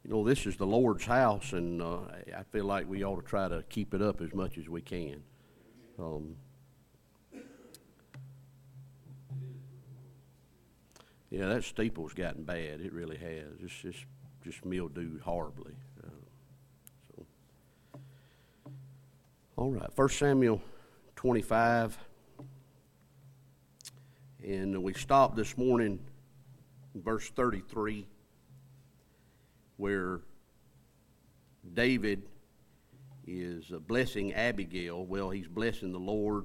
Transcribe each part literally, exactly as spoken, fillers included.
No, this is the Lord's house, and uh, I feel like we ought to try to keep it up as much as we can. Um, yeah, that steeple's gotten bad. It really has. It's just, just mildewed horribly. Uh, so, all right, First Samuel twenty-five, and we stopped this morning in verse thirty-three, where David is blessing Abigail. Well, he's blessing the Lord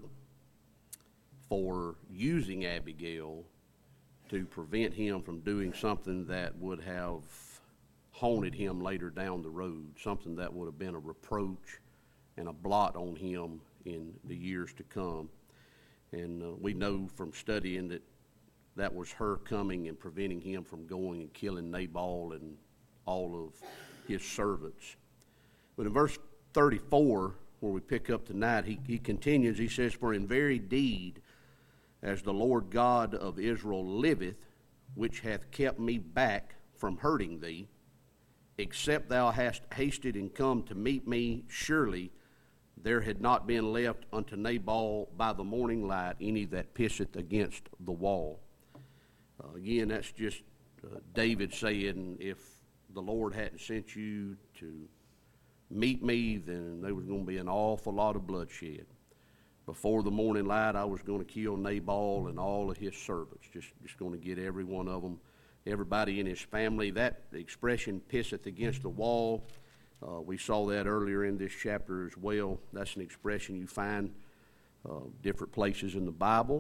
for using Abigail to prevent him from doing something that would have haunted him later down the road, something that would have been a reproach and a blot on him in the years to come. And uh, we know from studying that that was her coming and preventing him from going and killing Nabal and all of his servants. But in verse thirty-four, where we pick up tonight, he, he continues, he says, "For in very deed, as the Lord God of Israel liveth, which hath kept me back from hurting thee, except thou hast hasted and come to meet me, surely there had not been left unto Nabal by the morning light any that pisseth against the wall." Uh, again, that's just uh, David saying, if the Lord hadn't sent you to meet me, then there was going to be an awful lot of bloodshed. Before the morning light, I was going to kill Nabal and all of his servants, just, just going to get every one of them, everybody in his family. That expression, pisseth against the wall, uh, we saw that earlier in this chapter as well. That's an expression you find uh, different places in the Bible.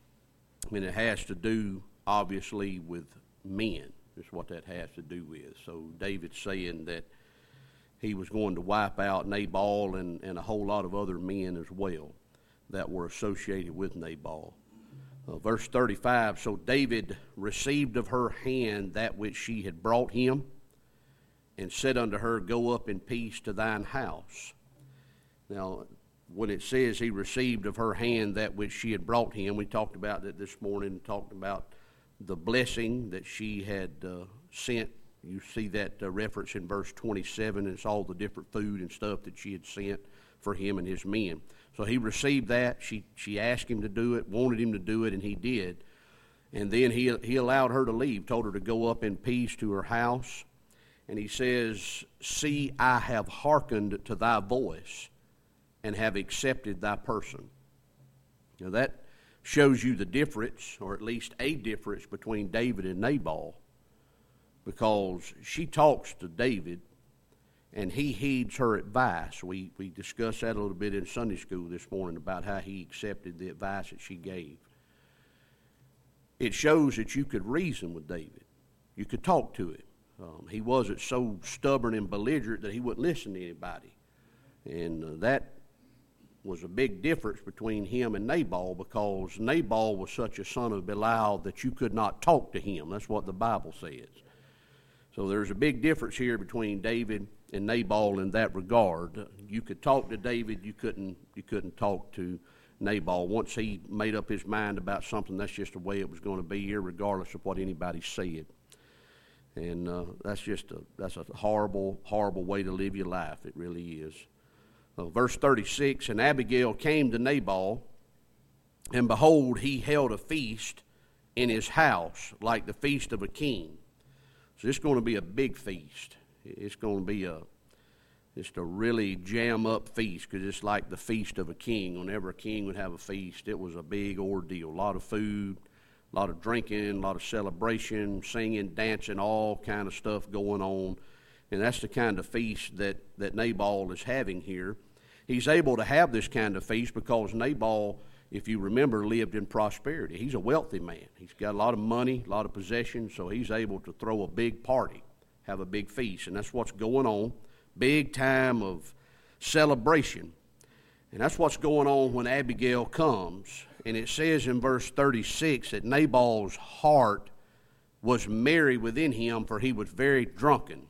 I mean, it has to do, obviously, with men. That's what that has to do with. So David's saying that he was going to wipe out Nabal and, and a whole lot of other men as well that were associated with Nabal. Uh, verse thirty-five, "So David received of her hand that which she had brought him, and said unto her, Go up in peace to thine house." Now, when it says he received of her hand that which she had brought him, we talked about that this morning, talked about the blessing that she had uh, sent. You see that uh, reference in verse twenty-seven. It's all the different food and stuff that she had sent for him and his men. So he received that. She she asked him to do it, wanted him to do it, and he did. And then he he allowed her to leave, told her to go up in peace to her house. And he says, "See, I have hearkened to thy voice, and have accepted thy person." Now that shows you the difference, or at least a difference, between David and Nabal, because she talks to David and he heeds her advice. We we discussed that a little bit in Sunday school this morning about how he accepted the advice that she gave. It shows that you could reason with David. You could talk to him. Um, he wasn't so stubborn and belligerent that he wouldn't listen to anybody. And uh, that was a big difference between him and Nabal, because Nabal was such a son of Belial that you could not talk to him. That's what the Bible says. So there's a big difference here between David and Nabal in that regard. You could talk to David, you couldn't you couldn't talk to Nabal. Once he made up his mind about something, that's just the way it was going to be, regardless of what anybody said. And uh, that's just a that's a horrible, horrible way to live your life. It really is. Uh, verse thirty-six, "And Abigail came to Nabal, and behold, he held a feast in his house, like the feast of a king." So it's going to be a big feast. It's going to be a just a really jam-up feast, because it's like the feast of a king. Whenever a king would have a feast, it was a big ordeal. A lot of food, a lot of drinking, a lot of celebration, singing, dancing, all kind of stuff going on. And that's the kind of feast that, that Nabal is having here. He's able to have this kind of feast because Nabal, if you remember, lived in prosperity. He's a wealthy man. He's got a lot of money, a lot of possessions, so he's able to throw a big party, have a big feast. And that's what's going on, big time of celebration. And that's what's going on when Abigail comes. And it says in verse thirty-six that Nabal's heart was merry within him, for he was very drunken.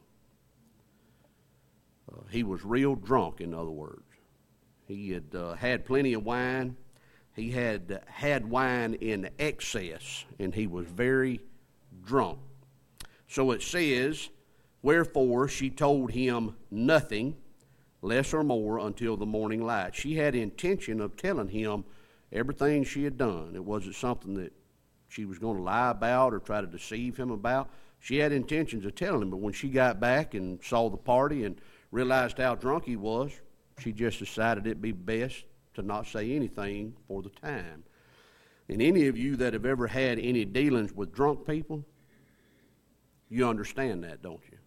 Uh, he was real drunk, in other words. He had uh, had plenty of wine. He had uh, had wine in excess, and he was very drunk. So it says, Wherefore she told him nothing, less or more, until the morning light. She had intention of telling him everything she had done. It wasn't something that she was going to lie about or try to deceive him about. She had intentions of telling him, but when she got back and saw the party and realized how drunk he was, she just decided it'd be best to not say anything for the time. And any of you that have ever had any dealings with drunk people, you understand that, don't you?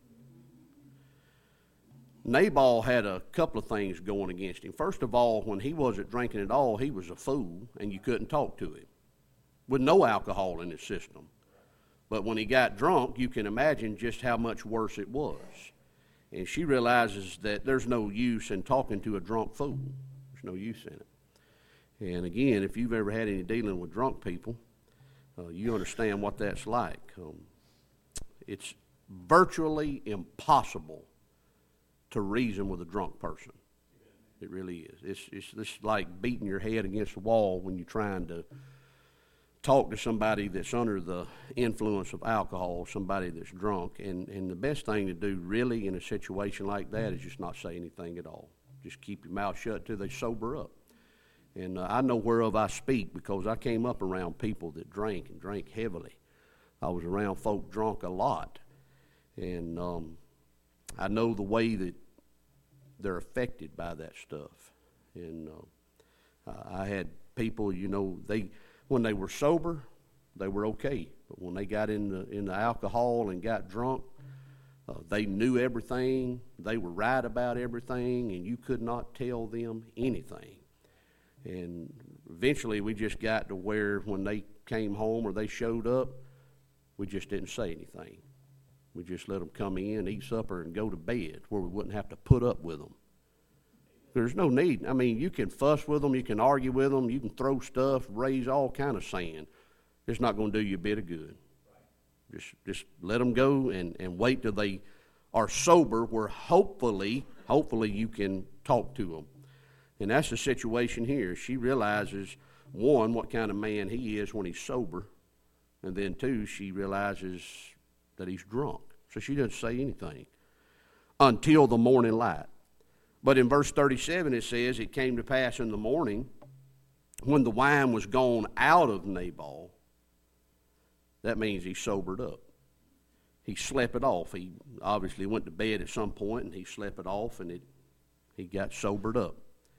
Nabal had a couple of things going against him. First of all, when he wasn't drinking at all, he was a fool, and you couldn't talk to him with no alcohol in his system. But when he got drunk, you can imagine just how much worse it was. And she realizes that there's no use in talking to a drunk fool. There's no use in it. And again, if you've ever had any dealing with drunk people, uh, you understand what that's like. Um, it's virtually impossible to reason with a drunk person. It really is. It's, it's, it's like beating your head against the wall when you're trying to talk to somebody that's under the influence of alcohol, somebody that's drunk. And, and the best thing to do really in a situation like that is just not say anything at all. Just keep your mouth shut till they sober up. And uh, I know whereof I speak because I came up around people that drank and drank heavily. I was around folk drunk a lot. And um, I know the way that they're affected by that stuff. And uh, I had people, you know, they when they were sober, they were okay. But when they got in the, in the alcohol and got drunk, uh, they knew everything. They were right about everything, and you could not tell them anything. And eventually we just got to where when they came home or they showed up, we just didn't say anything. We just let them come in, eat supper, and go to bed where we wouldn't have to put up with them. There's no need. I mean, you can fuss with them, you can argue with them, you can throw stuff, raise all kind of sand. It's not going to do you a bit of good. Just just let them go and, and wait till they are sober where hopefully, hopefully you can talk to them. And that's the situation here. She realizes, one, what kind of man he is when he's sober, and then two, she realizes that he's drunk. So she doesn't say anything until the morning light. But in verse thirty-seven it says, it came to pass in the morning when the wine was gone out of Nabal. That means he sobered up. He slept it off. He obviously went to bed at some point and he slept it off and it, he got sobered up.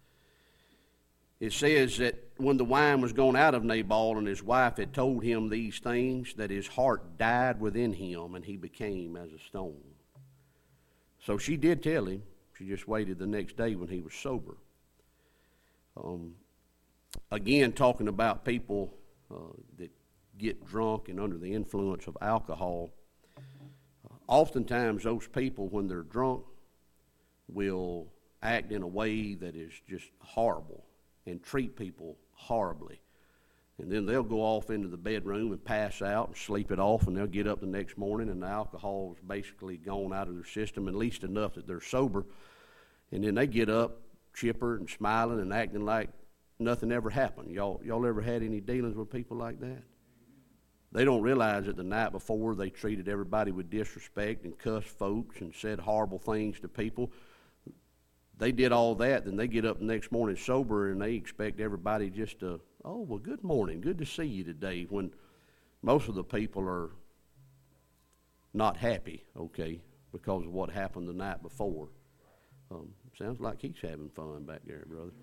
It says that when the wine was gone out of Nabal and his wife had told him these things, that his heart died within him and he became as a stone. So she did tell him. She just waited the next day when he was sober. Um, again, talking about people uh, that get drunk and under the influence of alcohol, uh, oftentimes those people, when they're drunk, will act in a way that is just horrible and treat people horribly. And then they'll go off into the bedroom and pass out and sleep it off, and they'll get up the next morning and the alcohol's basically gone out of their system, at least enough that they're sober. And then they get up chipper and smiling and acting like nothing ever happened. Y'all, y'all ever had any dealings with people like that? They don't realize that the night before they treated everybody with disrespect and cussed folks and said horrible things to people. They did all that, then they get up the next morning sober and they expect everybody just to, oh, well, good morning, good to see you today, when most of the people are not happy, okay, because of what happened the night before. Um, sounds like he's having fun back there, brother.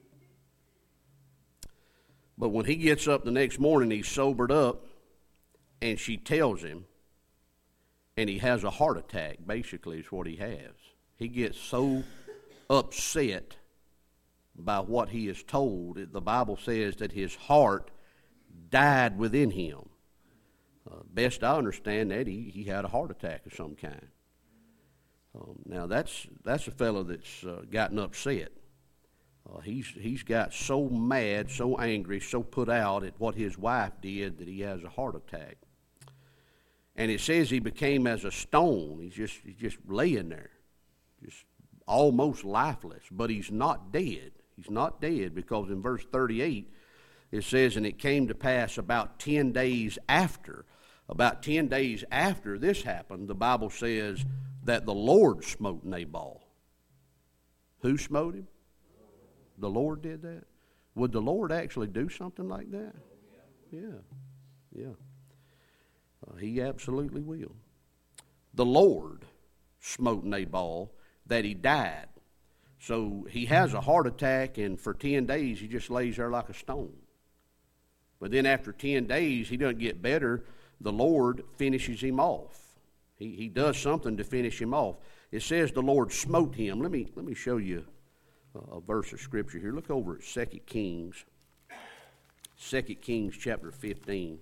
But when he gets up the next morning, he's sobered up, and she tells him, and he has a heart attack, basically, is what he has. He gets so upset by what he is told. The Bible says that his heart died within him. Uh, best I understand that, he, he had a heart attack of some kind. Um, now, that's that's a fellow that's uh, gotten upset. Uh, he's he's got so mad, so angry, so put out at what his wife did that he has a heart attack. And it says he became as a stone. He's just he's just laying there, just almost lifeless. But he's not dead. He's not dead, because in verse thirty-eight it says, and it came to pass about ten days after, about ten days after this happened, the Bible says, that the Lord smote Nabal. Who smote him? The Lord did that? Would the Lord actually do something like that? Yeah, yeah. Uh, he absolutely will. The Lord smote Nabal that he died. So he has a heart attack, and for ten days he just lays there like a stone. But then after ten days, he doesn't get better. The Lord finishes him off. He, he does something to finish him off. It says the Lord smote him. Let me, let me show you a, a verse of Scripture here. Look over at Second Kings. Second Kings chapter fifteen.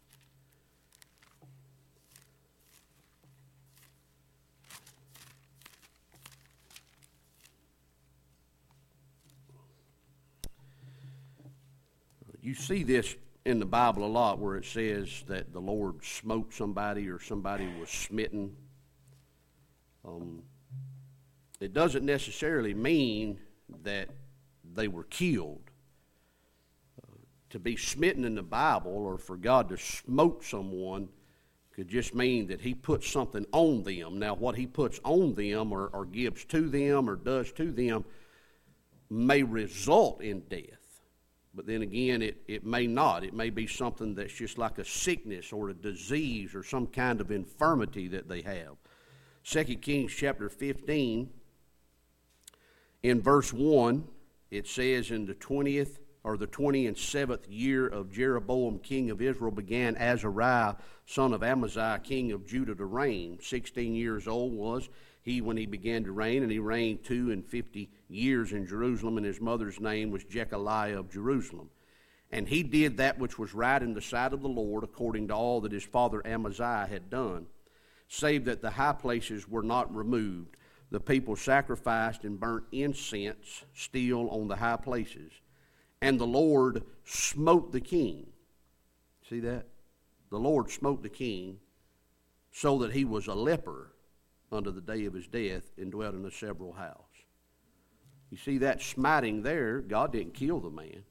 You see this in the Bible a lot where it says that the Lord smote somebody or somebody was smitten. Um, it doesn't necessarily mean that they were killed. Uh, to be smitten in the Bible or for God to smote someone could just mean that he puts something on them. Now, what he puts on them or, or gives to them or does to them may result in death. But then again, it, it may not. It may be something that's just like a sickness or a disease or some kind of infirmity that they have. Second Kings chapter fifteen, in verse one, it says, in the twentieth or the twenty and seventh year of Jeroboam king of Israel began Azariah son of Amaziah king of Judah to reign. Sixteen years old was he when he began to reign, and he reigned two and fifty years in Jerusalem, and his mother's name was Jechaliah of Jerusalem. And he did that which was right in the sight of the Lord, according to all that his father Amaziah had done, save that the high places were not removed. The people sacrificed and burnt incense still on the high places. And the Lord smote the king. See that? The Lord smote the king so that he was a leper unto the day of his death, and dwelt in a several house. You see that smiting there, God didn't kill the man.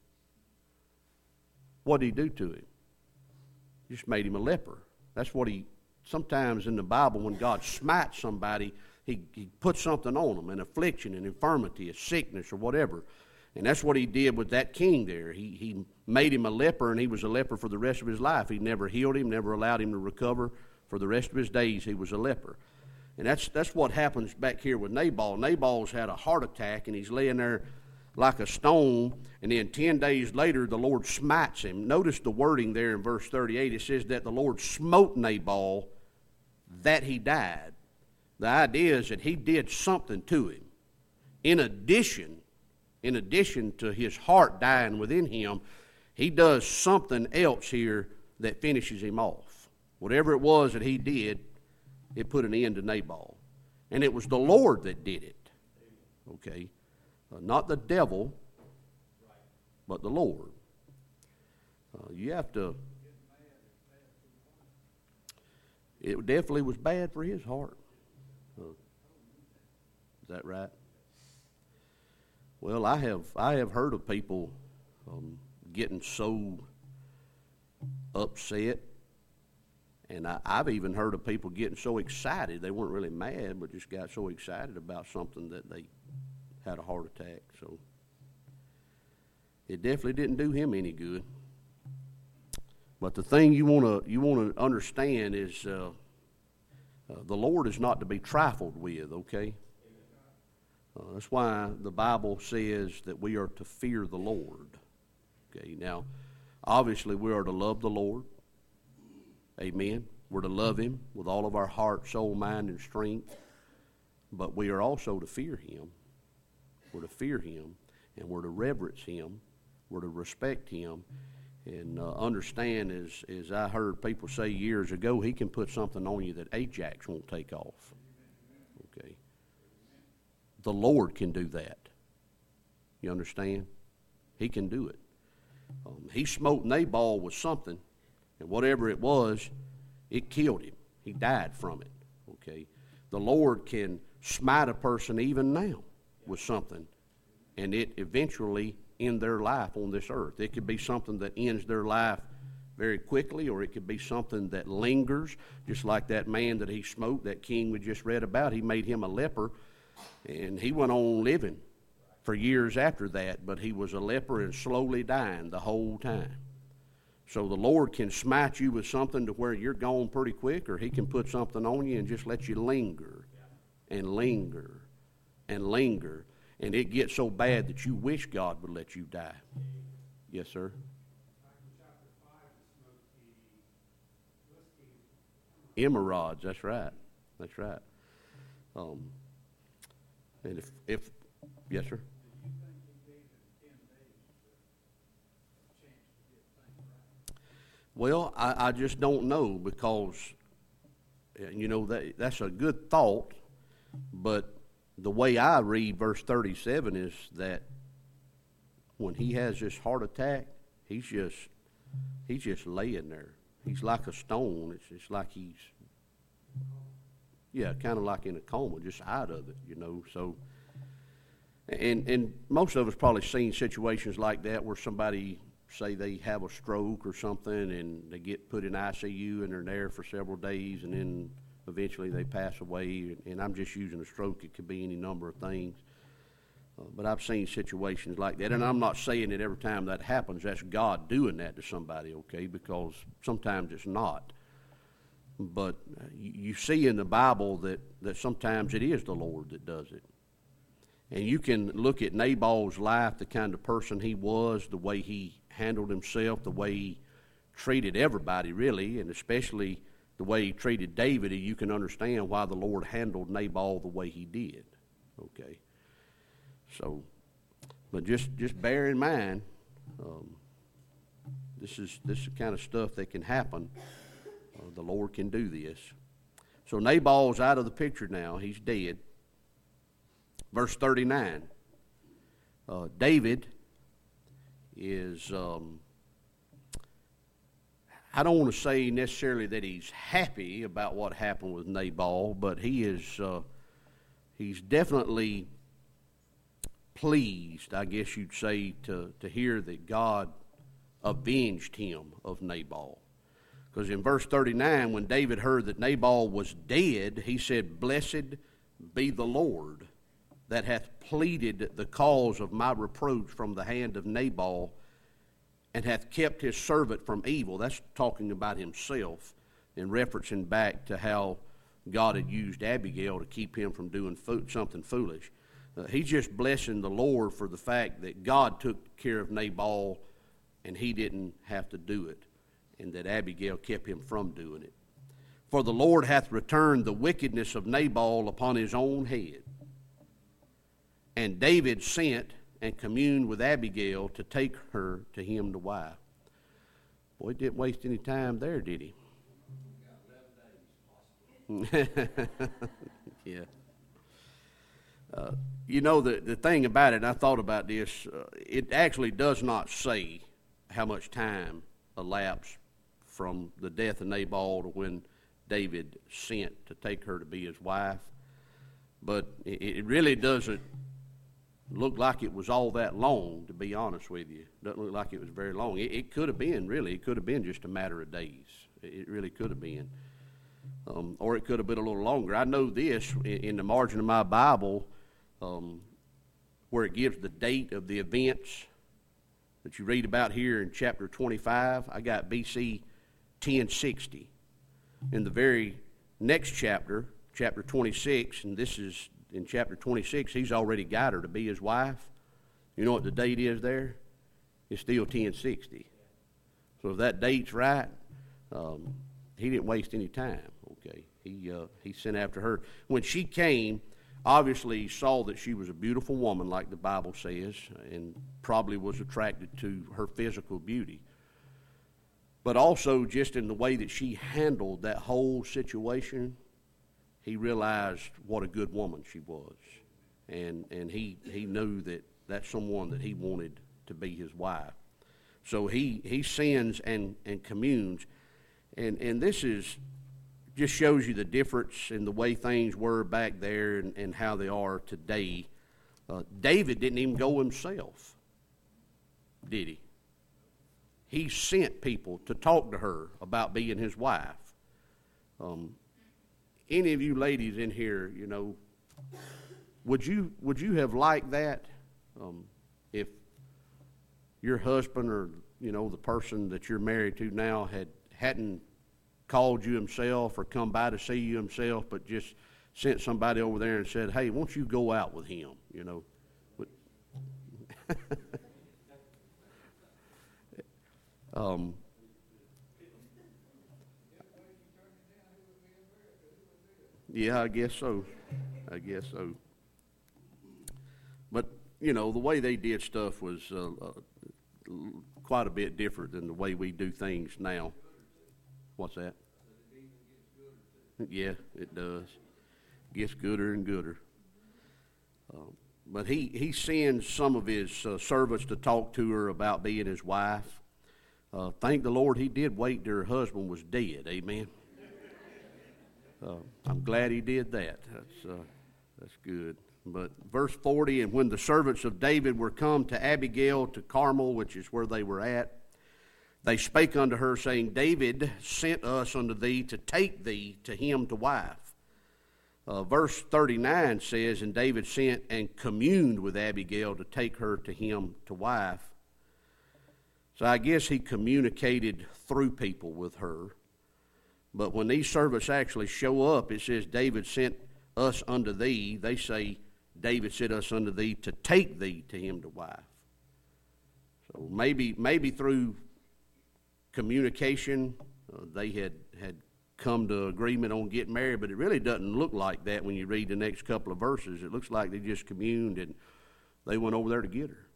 What did he do to him? He just made him a leper. That's what he, sometimes in the Bible when God smites somebody, he, he puts something on them, an affliction, an infirmity, a sickness, or whatever. And that's what he did with that king there. He, he made him a leper, and he was a leper for the rest of his life. He never healed him, never allowed him to recover. For the rest of his days, he was a leper. And that's that's what happens back here with Nabal. Nabal's had a heart attack, and he's laying there like a stone, and then ten days later, the Lord smites him. Notice the wording there in verse thirty-eight. It says that the Lord smote Nabal, that he died. The idea is that he did something to him. In addition, in addition to his heart dying within him, he does something else here that finishes him off. Whatever it was that he did, it put an end to Nabal. And it was the Lord that did it. Okay? Uh, not the devil, but the Lord. Uh, you have to... It definitely was bad for his heart. Uh, is that right? Well, I have I have heard of people um, getting so upset. And I, I've even heard of people getting so excited, they weren't really mad, but just got so excited about something that they had a heart attack. So it definitely didn't do him any good. But the thing you want to you want to understand is uh, uh, the Lord is not to be trifled with, okay? Uh, that's why the Bible says that we are to fear the Lord. Okay, now, obviously we are to love the Lord. Amen. We're to love him with all of our heart, soul, mind, and strength. But we are also to fear him. We're to fear him, and we're to reverence him. We're to respect him. And uh, understand, as, as I heard people say years ago, he can put something on you that Ajax won't take off. Okay. The Lord can do that. You understand? He can do it. Um, he smote Nabal with something. And whatever it was, it killed him. He died from it. Okay? The Lord can smite a person even now with something, and it eventually end their life on this earth. It could be something that ends their life very quickly, or it could be something that lingers, just like that man that he smote, that king we just read about. He made him a leper, and he went on living for years after that, but he was a leper and slowly dying the whole time. So the Lord can smite you with something to where you're gone pretty quick, or he can put something on you and just let you linger and linger and linger, and it gets so bad that you wish God would let you die. Yes, sir? Emerods, that's right. That's right. Um, and if, if, yes, sir? Well, I, I just don't know, because, you know, that that's a good thought, but the way I read verse thirty-seven is that when he has this heart attack, he's just he's just laying there. He's like a stone. It's it's like he's, yeah, kind of like in a coma, just out of it, you know. So, and and most of us probably seen situations like that where somebody, say they have a stroke or something, and they get put in I C U and they're there for several days, and then eventually they pass away. And I'm just using a stroke. It could be any number of things. Uh, but I've seen situations like that, and I'm not saying that every time that happens, that's God doing that to somebody, okay, because sometimes it's not. But uh, you, you see in the Bible that, that sometimes it is the Lord that does it. And you can look at Nabal's life, the kind of person he was, the way he handled himself, the way he treated everybody, really, and especially the way he treated David, and you can understand why the Lord handled Nabal the way he did, okay. So, but just, just bear in mind, um, this is this is the kind of stuff that can happen. Uh, the Lord can do this. So Nabal's out of the picture now. He's dead. Verse thirty-nine. Uh, David is, um, I don't want to say necessarily that he's happy about what happened with Nabal, but he is, uh, he's definitely pleased, I guess you'd say, to, to hear that God avenged him of Nabal. Because in verse thirty-nine, when David heard that Nabal was dead, he said, "Blessed be the Lord that hath pleaded the cause of my reproach from the hand of Nabal, and hath kept his servant from evil." That's talking about himself and referencing back to how God had used Abigail to keep him from doing fo- something foolish. Uh, he's just blessing the Lord for the fact that God took care of Nabal and he didn't have to do it, and that Abigail kept him from doing it. "For the Lord hath returned the wickedness of Nabal upon his own head." And David sent and communed with Abigail to take her to him to wife. Boy, he didn't waste any time there, did he? Yeah. Uh, you know, the, the thing about it, and I thought about this, uh, it actually does not say how much time elapsed from the death of Nabal to when David sent to take her to be his wife. But it, it really doesn't look like it was all that long, to be honest with you. Doesn't look like it was very long. It, it could have been, really. It could have been just a matter of days. It, it really could have been. Um, or it could have been a little longer. I know this in, in the margin of my Bible, um, where it gives the date of the events that you read about here in chapter twenty-five. I got B C ten sixty. In the very next chapter, chapter twenty-six, and this is in chapter twenty-six, he's already got her to be his wife. You know what the date is there? It's still ten sixty. So if that date's right, um, he didn't waste any time. Okay, he uh, he sent after her. When she came, obviously he saw that she was a beautiful woman, like the Bible says, and probably was attracted to her physical beauty. But also just in the way that she handled that whole situation, he realized what a good woman she was. And and he, he knew that that's someone that he wanted to be his wife. So he, he sends and, and communes. And, and this is just shows you the difference in the way things were back there and, and how they are today. Uh, David didn't even go himself, did he? he sent people to talk to her about being his wife. Um, any of you ladies in here, you know, would you would you have liked that um, if your husband or, you know, the person that you're married to now had hadn't called you himself or come by to see you himself, but just sent somebody over there and said, hey, won't you go out with him, you know? um, yeah, I guess so. I guess so. But, you know, the way they did stuff was uh, uh, quite a bit different than the way we do things now. What's that? Yeah, it does. Gets gooder and gooder. Um, but he, he sends some of his uh, servants to talk to her about being his wife. Uh, thank the Lord he did wait till her husband was dead. Amen. Uh, I'm glad he did that. That's uh, that's good. But verse forty, and when the servants of David were come to Abigail to Carmel, which is where they were at, they spake unto her, saying, David sent us unto thee to take thee to him to wife. Uh, verse thirty-nine says, and David sent and communed with Abigail to take her to him to wife. So I guess he communicated through people with her. But when these servants actually show up, it says, David sent us unto thee. They say, David sent us unto thee to take thee to him to wife. So maybe maybe through communication, uh, they had, had come to agreement on getting married, but it really doesn't look like that when you read the next couple of verses. It looks like they just communed and they went over there to get her.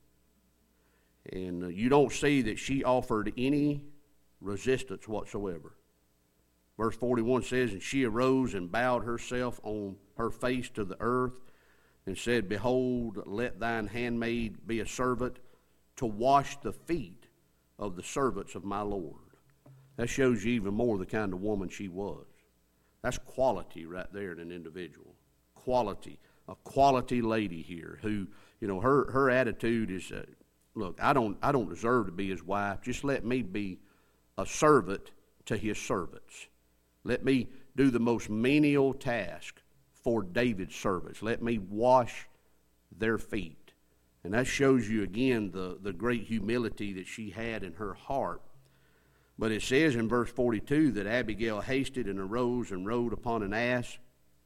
And uh, you don't see that she offered any resistance whatsoever. Verse forty-one says, and she arose and bowed herself on her face to the earth and said, behold, let thine handmaid be a servant to wash the feet of the servants of my Lord. That shows you even more the kind of woman she was. That's quality right there in an individual. Quality. A quality lady here who, you know, her, her attitude is, uh, look, I don't, I don't deserve to be his wife. Just let me be a servant to his servants. Let me do the most menial task for David's servants. Let me wash their feet. And that shows you again the, the great humility that she had in her heart. But it says in verse forty-two that Abigail hasted and arose and rode upon an ass.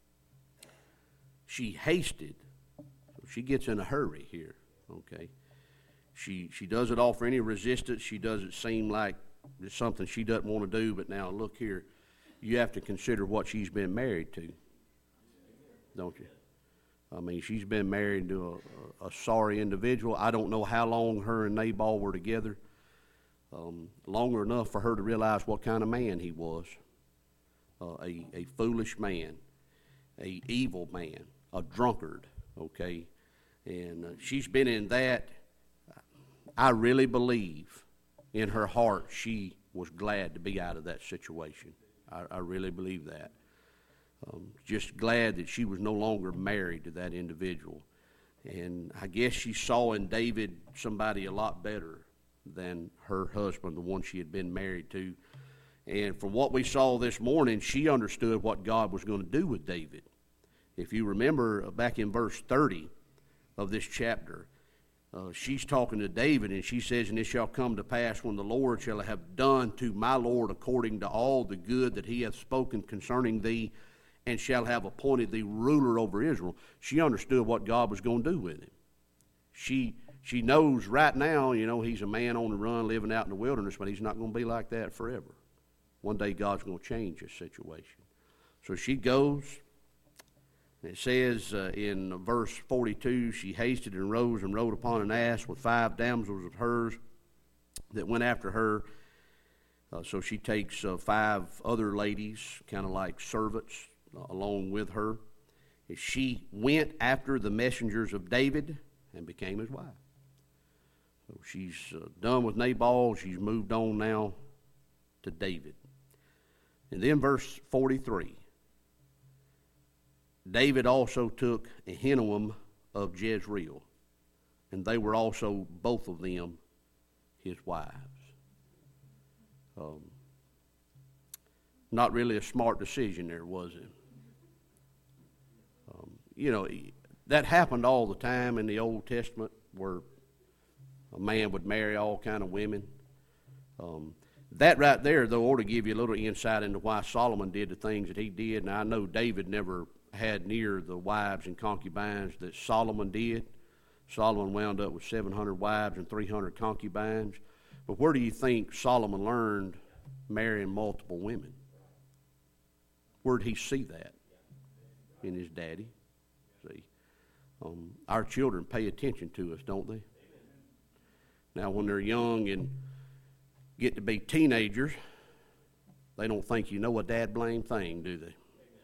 She hasted. So she gets in a hurry here, okay? She, she doesn't offer any resistance. She doesn't seem like it's something she doesn't want to do. But now look here. You have to consider what she's been married to, don't you? I mean, she's been married to a, a sorry individual. I don't know how long her and Nabal were together. Um, longer enough for her to realize what kind of man he was. Uh, a, a foolish man, a evil man, a drunkard, okay? And uh, she's been in that. I really believe in her heart she was glad to be out of that situation. I, I really believe that. Um, just glad that she was no longer married to that individual. And I guess she saw in David somebody a lot better than her husband, the one she had been married to. And from what we saw this morning, she understood what God was going to do with David. If you remember back in verse thirty of this chapter, uh, she's talking to David, and she says, and it shall come to pass when the Lord shall have done to my Lord according to all the good that he hath spoken concerning thee, and shall have appointed thee ruler over Israel. She understood what God was going to do with him. She she knows right now, you know, he's a man on the run living out in the wilderness, but he's not going to be like that forever. One day God's going to change his situation. So she goes. It says uh, in verse forty-two, she hasted and rose and rode upon an ass with five damsels of hers that went after her. Uh, so she takes uh, five other ladies, kind of like servants, uh, along with her. And she went after the messengers of David and became his wife. So she's uh, done with Nabal. She's moved on now to David. And then verse forty-three. David also took Ahinoam of Jezreel, and they were also both of them his wives. Um, not really a smart decision there, was it? Um, you know, that happened all the time in the Old Testament, where a man would marry all kind of women. Um, that right there, though, ought to give you a little insight into why Solomon did the things that he did. And I know David never had near the wives and concubines that Solomon did. Solomon wound up with seven hundred wives and three hundred concubines. But where do you think Solomon learned marrying multiple women? Where did he see that? In his daddy. See, um, our children pay attention to us, don't they? Now, when they're young and get to be teenagers, they don't think you know a dad blame thing, do they?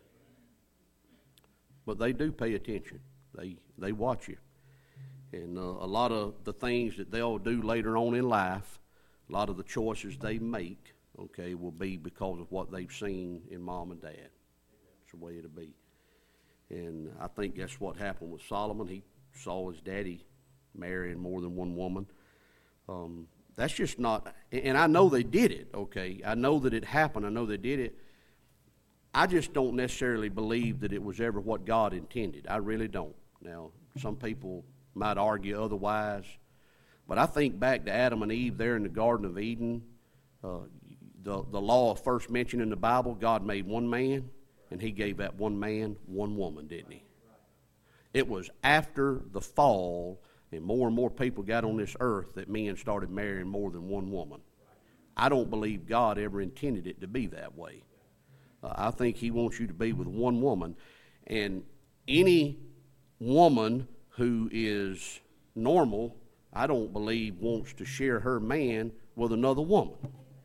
But they do pay attention. They they watch you. And uh, a lot of the things that they'll do later on in life, a lot of the choices they make, okay, will be because of what they've seen in mom and dad. It's the way it'll be. And I think that's what happened with Solomon. He saw his daddy marrying more than one woman. Um, that's just not, and I know they did it, okay. I know that it happened. I know they did it. I just don't necessarily believe that it was ever what God intended. I really don't. Now, some people might argue otherwise, but I think back to Adam and Eve there in the Garden of Eden. Uh, the, the law first mentioned in the Bible, God made one man, and he gave that one man one woman, didn't he? It was after the fall, and more and more people got on this earth, that men started marrying more than one woman. I don't believe God ever intended it to be that way. Uh, I think he wants you to be with one woman, and any woman who is normal, I don't believe wants to share her man with another woman.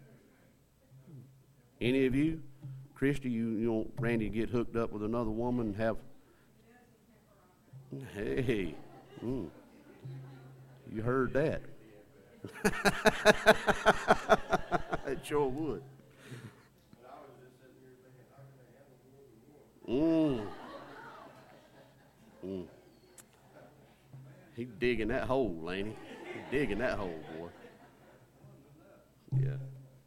Any of you? Christy, you, you want Randy to get hooked up with another woman and have... Hey, mm, you heard that. It sure would. Mm. Mm. He's digging that hole, ain't he? He's digging that hole, boy. Yeah.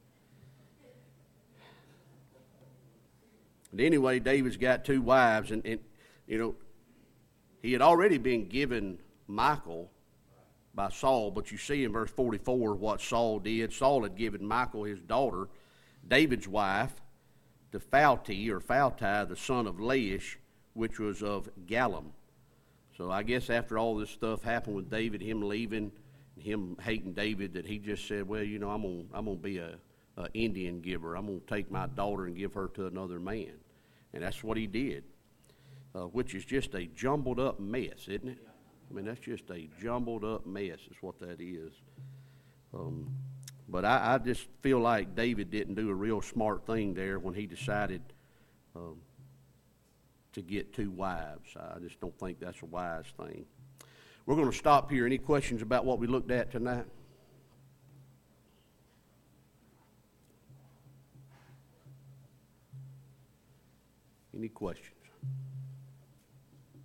But anyway, David's got two wives, and, and you know, he had already been given Michal by Saul, but you see in verse forty-four what Saul did. Saul had given Michal, his daughter, David's wife, to Phalti, or Phalti, the son of Laish, which was of Gallim. So I guess after all this stuff happened with David, him leaving, him hating David, that he just said, well, you know, I'm going I'm gonna be a, a Indian giver. I'm going to take my daughter and give her to another man. And that's what he did, uh, which is just a jumbled up mess, isn't it? I mean, that's just a jumbled up mess is what that is. Um, but I, I just feel like David didn't do a real smart thing there when he decided um, to get two wives. I just don't think that's a wise thing. We're going to stop here. Any questions about what we looked at tonight? Any questions?